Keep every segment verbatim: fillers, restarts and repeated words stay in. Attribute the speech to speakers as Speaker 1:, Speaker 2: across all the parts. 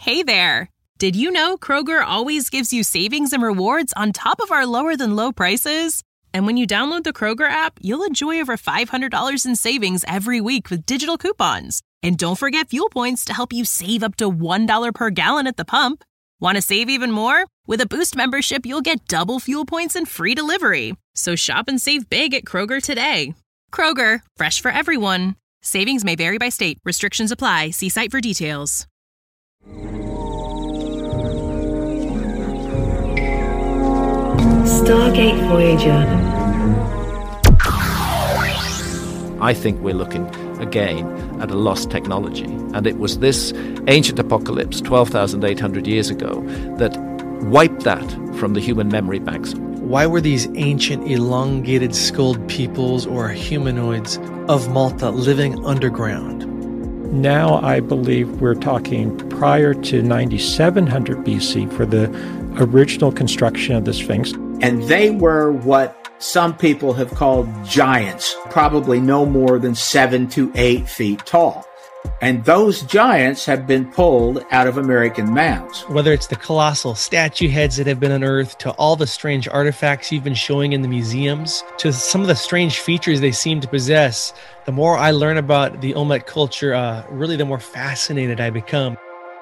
Speaker 1: Hey there! Did you know Kroger always gives you savings and rewards on top of our lower-than-low prices? And when you download the Kroger app, you'll enjoy over five hundred dollars in savings every week with digital coupons. And don't forget fuel points to help you save up to one dollar per gallon at the pump. Want to save even more? With a Boost membership, you'll get double fuel points and free delivery. So shop and save big at Kroger today. Kroger, fresh for everyone. Savings may vary by state. Restrictions apply. See site for details.
Speaker 2: Stargate Voyager.
Speaker 3: I think we're looking again at a lost technology. And it was this ancient apocalypse twelve thousand eight hundred years ago that wiped that from the human memory banks.
Speaker 4: Why were these ancient elongated skulled peoples or humanoids of Malta living underground?
Speaker 5: Now I believe we're talking prior to ninety-seven hundred B C for the original construction of the Sphinx.
Speaker 6: And they were what some people have called giants, probably no more than seven to eight feet tall. And those giants have been pulled out of American mounds.
Speaker 4: Whether it's the colossal statue heads that have been unearthed, to all the strange artifacts you've been showing in the museums, to some of the strange features they seem to possess, the more I learn about the Olmec culture, uh, really the more fascinated I become.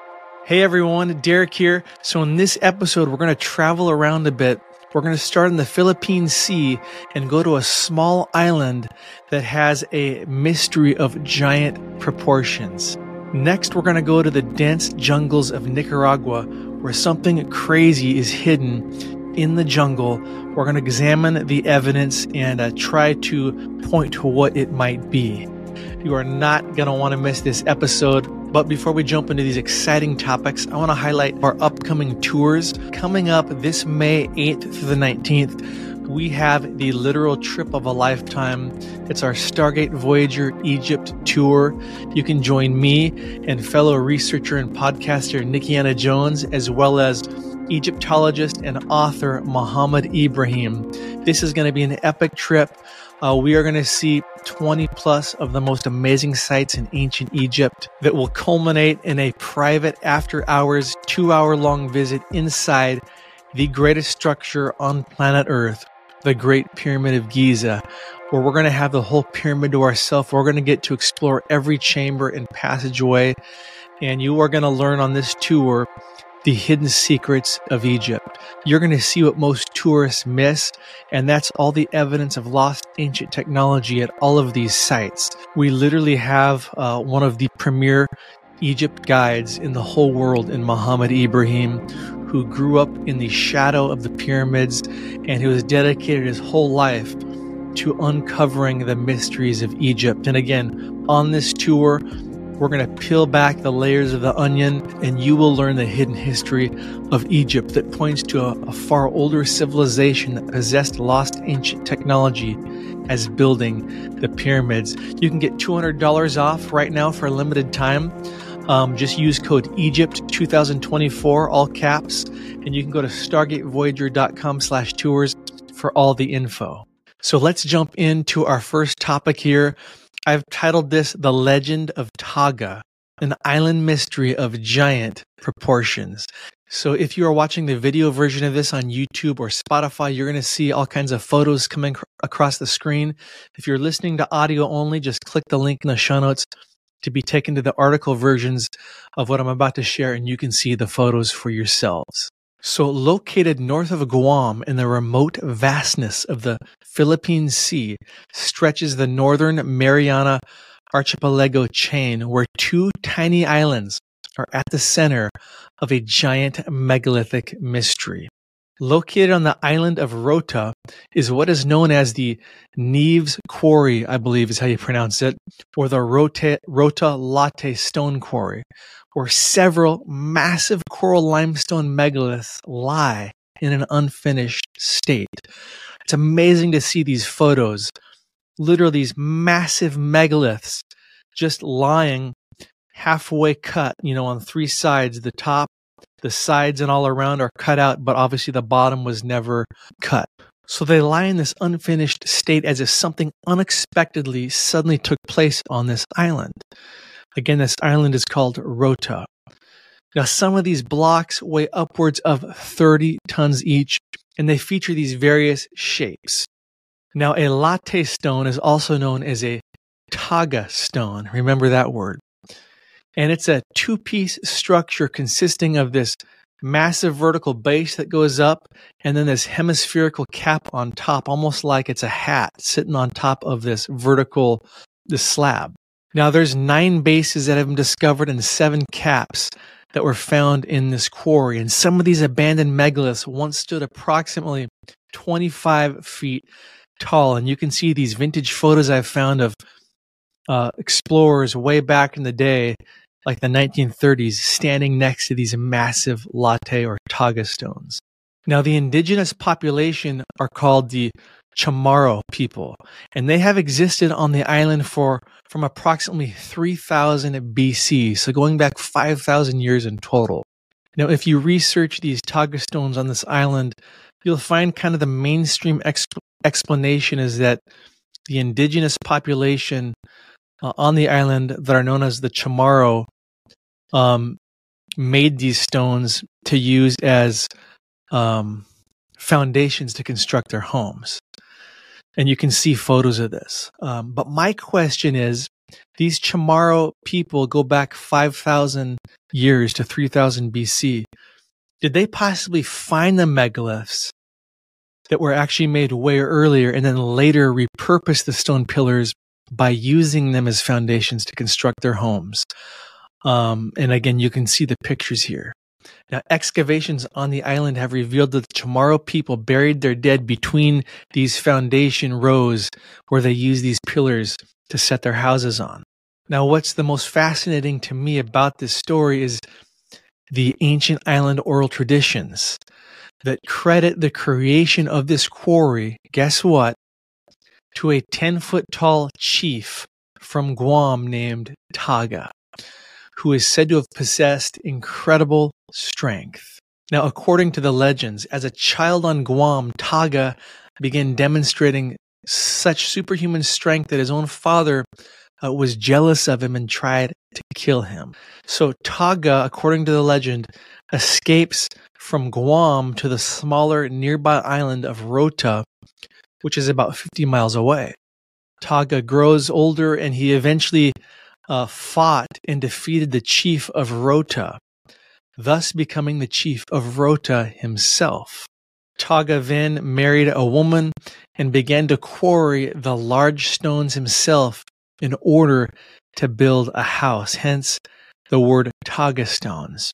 Speaker 4: Hey everyone, Derek here. So in this episode, we're going to travel around a bit. We're going to start in the Philippine Sea and go to a small island that has a mystery of giant proportions. Next, we're going to go to the dense jungles of Nicaragua, where something crazy is hidden in the jungle. We're going to examine the evidence and uh, try to point to what it might be. You are not going to want to miss this episode. But before we jump into these exciting topics, I want to highlight our upcoming tours. Coming up this May eighth through the nineteenth, we have the literal trip of a lifetime. It's our Stargate Voyager Egypt tour. You can join me and fellow researcher and podcaster Nikiana Jones, as well as Egyptologist and author Muhammad Ibrahim. This is going to be an epic trip. Uh, we are going to see twenty plus of the most amazing sites in ancient Egypt that will culminate in a private after hours, two hour long visit inside the greatest structure on planet Earth, the Great Pyramid of Giza, where we're going to have the whole pyramid to ourselves. We're going to get to explore every chamber and passageway, and you are going to learn on this tour the hidden secrets of Egypt. You're going to see what most tourists miss, and that's all the evidence of lost ancient technology at all of these sites. We literally have uh, one of the premier Egypt guides in the whole world in Muhammad Ibrahim, who grew up in the shadow of the pyramids and who has dedicated his whole life to uncovering the mysteries of Egypt. And again, on this tour, we're going to peel back the layers of the onion, and you will learn the hidden history of Egypt that points to a, a far older civilization that possessed lost ancient technology as building the pyramids. You can get two hundred dollars off right now for a limited time. Um, just use code Egypt twenty twenty-four, all caps, and you can go to stargatevoyager.com slash tours for all the info. So let's jump into our first topic here. I've titled this The Legend of Taga, an island mystery of giant proportions. So if you are watching the video version of this on YouTube or Spotify, you're going to see all kinds of photos coming cr- across the screen. If you're listening to audio only, just click the link in the show notes to be taken to the article versions of what I'm about to share, and you can see the photos for yourselves. So located north of Guam in the remote vastness of the Philippine Sea stretches the northern Mariana Archipelago chain, where two tiny islands are at the center of a giant megalithic mystery. Located on the island of Rota is what is known as the Neves Quarry, I believe is how you pronounce it, or the Rota, Rota Latte Stone Quarry, where several massive coral limestone megaliths lie in an unfinished state. It's amazing to see these photos. Literally these massive megaliths just lying halfway cut, you know, on three sides. The top, the sides, and all around are cut out, but obviously the bottom was never cut. So they lie in this unfinished state as if something unexpectedly suddenly took place on this island. Again, this island is called Rota. Now, some of these blocks weigh upwards of thirty tons each, and they feature these various shapes. Now, a latte stone is also known as a taga stone. Remember that word. And it's a two-piece structure consisting of this massive vertical base that goes up and then this hemispherical cap on top, almost like it's a hat sitting on top of this vertical this slab. Now, there's nine bases that have been discovered and seven caps that were found in this quarry. And some of these abandoned megaliths once stood approximately twenty-five feet tall. And you can see these vintage photos I've found of uh, explorers way back in the day, like the nineteen thirties, standing next to these massive latte or taga stones. Now, the indigenous population are called the Chamorro people, and they have existed on the island for from approximately three thousand B C, so going back five thousand years in total. Now, if you research these taga stones on this island, you'll find kind of the mainstream exp- explanation is that the indigenous population uh, on the island that are known as the Chamorro um, made these stones to use as um, foundations to construct their homes. And you can see photos of this. Um, but my question is, these Chamorro people go back five thousand years to three thousand B C. Did they possibly find the megaliths that were actually made way earlier and then later repurpose the stone pillars by using them as foundations to construct their homes? Um, and again, you can see the pictures here. Now, excavations on the island have revealed that the Chamorro people buried their dead between these foundation rows where they used these pillars to set their houses on. Now, what's the most fascinating to me about this story is the ancient island oral traditions that credit the creation of this quarry, guess what, to a ten-foot tall chief from Guam named Taga, who is said to have possessed incredible strength. Now, according to the legends, as a child on Guam, Taga began demonstrating such superhuman strength that his own father uh, was jealous of him and tried to kill him. So Taga, according to the legend, escapes from Guam to the smaller nearby island of Rota, which is about fifty miles away. Taga grows older and he eventually Uh, fought and defeated the chief of Rota, thus becoming the chief of Rota himself. Taga then married a woman and began to quarry the large stones himself in order to build a house, hence the word Taga stones.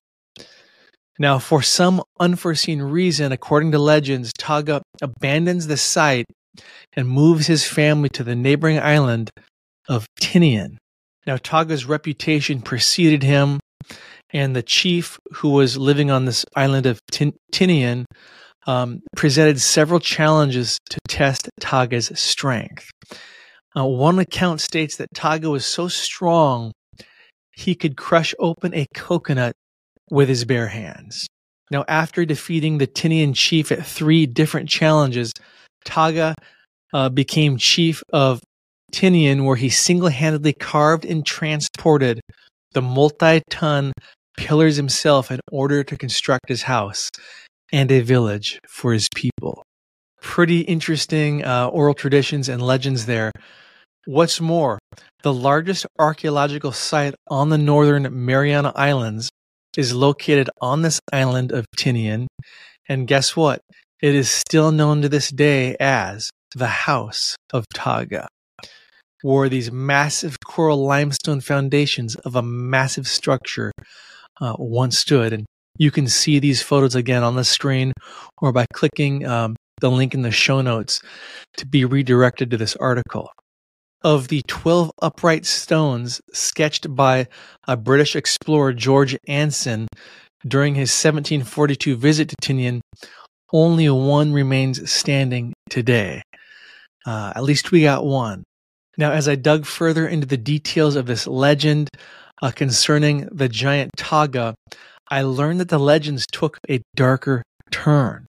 Speaker 4: Now, for some unforeseen reason, according to legends, Taga abandons the site and moves his family to the neighboring island of Tinian. Now, Taga's reputation preceded him, and the chief who was living on this island of Tin- Tinian um, presented several challenges to test Taga's strength. Uh, one account states that Taga was so strong he could crush open a coconut with his bare hands. Now, after defeating the Tinian chief at three different challenges, Taga uh, became chief of Tinian, where he single-handedly carved and transported the multi-ton pillars himself in order to construct his house and a village for his people. Pretty interesting uh, oral traditions and legends there. What's more, the largest archaeological site on the northern Mariana Islands is located on this island of Tinian, and guess what? It is still known to this day as the House of Taga, where these massive coral limestone foundations of a massive structure uh, once stood. And you can see these photos again on the screen or by clicking um, the link in the show notes to be redirected to this article. Of the twelve upright stones sketched by a British explorer, George Anson, during his seventeen forty-two visit to Tinian, only one remains standing today. Uh, at least we got one. Now, as I dug further into the details of this legend uh, concerning the giant Taga, I learned that the legends took a darker turn.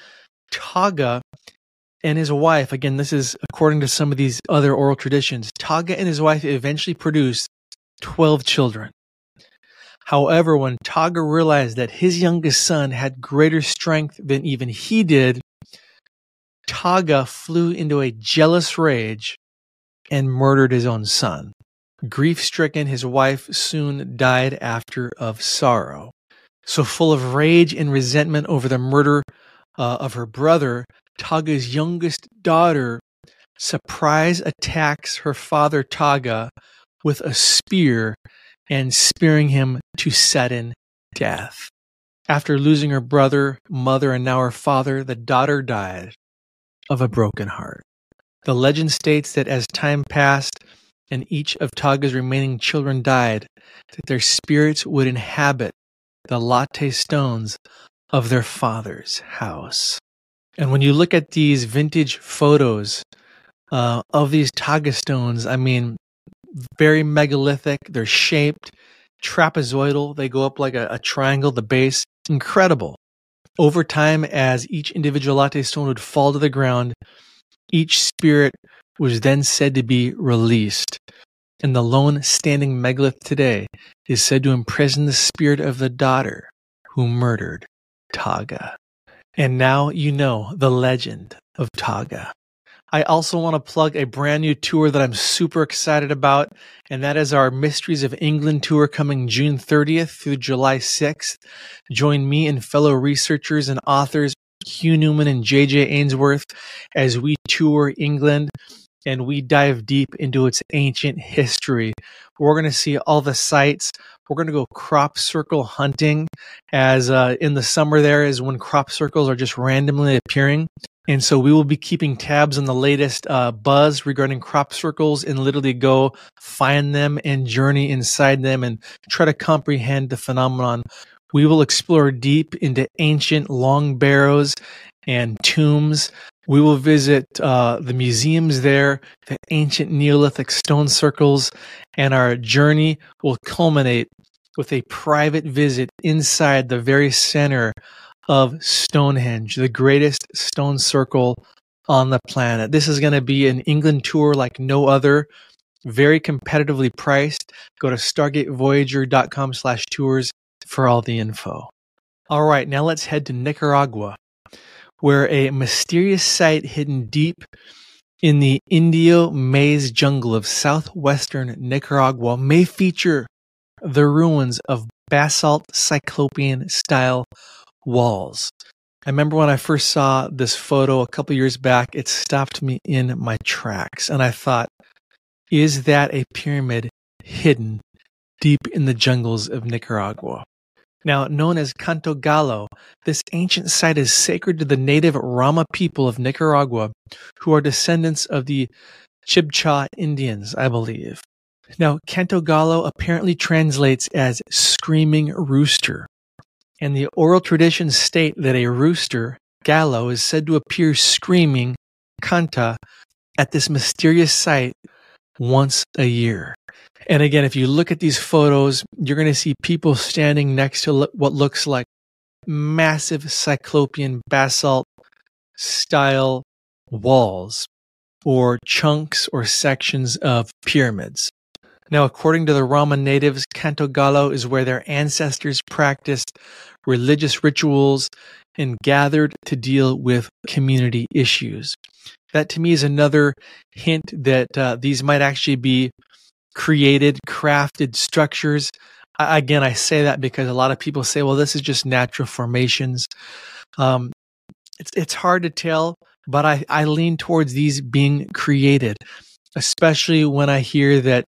Speaker 4: Taga and his wife, again, this is according to some of these other oral traditions, Taga and his wife eventually produced twelve children. However, when Taga realized that his youngest son had greater strength than even he did, Taga flew into a jealous rage and murdered his own son. Grief-stricken, his wife soon died after of sorrow. So full of rage and resentment over the murder uh, of her brother, Taga's youngest daughter surprise attacks her father Taga with a spear and spearing him to sudden death. After losing her brother, mother, and now her father, the daughter died of a broken heart. The legend states that as time passed and each of Taga's remaining children died, that their spirits would inhabit the latte stones of their father's house. And when you look at these vintage photos uh, of these Taga stones, I mean, very megalithic. They're shaped trapezoidal. They go up like a, a triangle, the base. Incredible. Over time, as each individual latte stone would fall to the ground, each spirit was then said to be released. And the lone standing megalith today is said to imprison the spirit of the daughter who murdered Taga. And now you know the legend of Taga. I also want to plug a brand new tour that I'm super excited about, and that is our Mysteries of England tour coming June thirtieth through July sixth. Join me and fellow researchers and authors Hugh Newman and J J Ainsworth as we tour England and we dive deep into its ancient history. We're going to see all the sites. We're going to go crop circle hunting, as uh, in the summer there is when crop circles are just randomly appearing. And so we will be keeping tabs on the latest uh, buzz regarding crop circles and literally go find them and journey inside them and try to comprehend the phenomenon. We will explore deep into ancient long barrows and tombs. We will visit uh, the museums there, the ancient Neolithic stone circles, and our journey will culminate with a private visit inside the very center of Stonehenge, the greatest stone circle on the planet. This is going to be an England tour like no other, very competitively priced. Go to stargate voyager dot com slash tours for all the info. All right, now let's head to Nicaragua, where a mysterious site hidden deep in the Indio Maze jungle of southwestern Nicaragua may feature the ruins of basalt Cyclopean-style walls. I remember when I first saw this photo a couple years back, it stopped me in my tracks. And I thought, is that a pyramid hidden deep in the jungles of Nicaragua? Now, known as Canto Gallo, this ancient site is sacred to the native Rama people of Nicaragua, who are descendants of the Chibcha Indians, I believe. Now, Canto Gallo apparently translates as screaming rooster. And the oral traditions state that a rooster, Gallo, is said to appear screaming, canta, at this mysterious site once a year. And again, if you look at these photos, you're going to see people standing next to what looks like massive Cyclopean basalt style walls or chunks or sections of pyramids. Now, according to the Rama natives, Canto Gallo is where their ancestors practiced religious rituals and gathered to deal with community issues. That to me is another hint that uh, these might actually be created, crafted structures. I, again, I say that because a lot of people say, well, this is just natural formations. Um, it's, it's hard to tell, but I, I lean towards these being created, especially when I hear that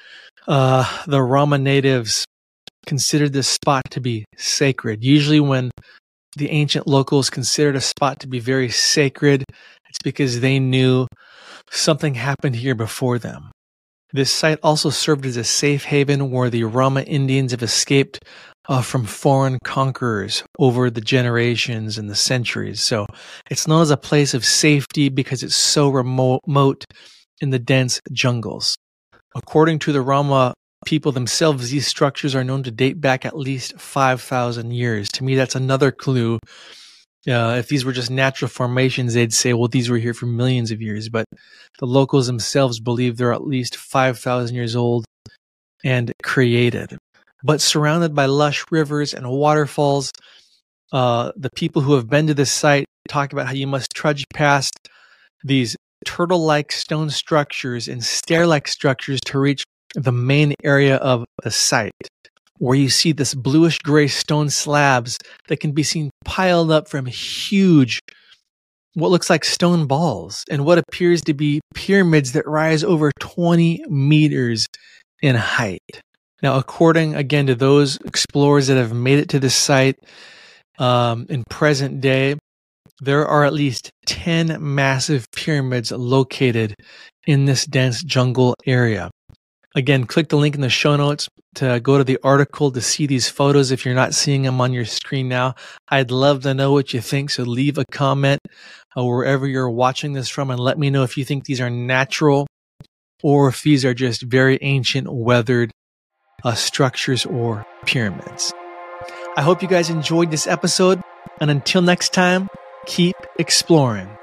Speaker 4: Uh, the Rama natives considered this spot to be sacred. Usually when the ancient locals considered a spot to be very sacred, it's because they knew something happened here before them. This site also served as a safe haven where the Rama Indians have escaped uh, from foreign conquerors over the generations and the centuries. So it's known as a place of safety because it's so remote in the dense jungles. According to the Rama people themselves, these structures are known to date back at least five thousand years. To me, that's another clue. Uh, if these were just natural formations, they'd say, well, these were here for millions of years. But the locals themselves believe they're at least five thousand years old and created. but surrounded by lush rivers and waterfalls. Uh, the people who have been to this site talk about how you must trudge past these turtle-like stone structures and stair-like structures to reach the main area of the site, where you see this bluish-gray stone slabs that can be seen piled up from huge, what looks like stone balls, and what appears to be pyramids that rise over twenty meters in height. Now, according, again, to those explorers that have made it to this site um, in present day, there are at least ten massive pyramids located in this dense jungle area. Again, click the link in the show notes to go to the article to see these photos if you're not seeing them on your screen now. I'd love to know what you think, so leave a comment uh, wherever you're watching this from and let me know if you think these are natural or if these are just very ancient, weathered uh, structures or pyramids. I hope you guys enjoyed this episode, and until next time, keep exploring.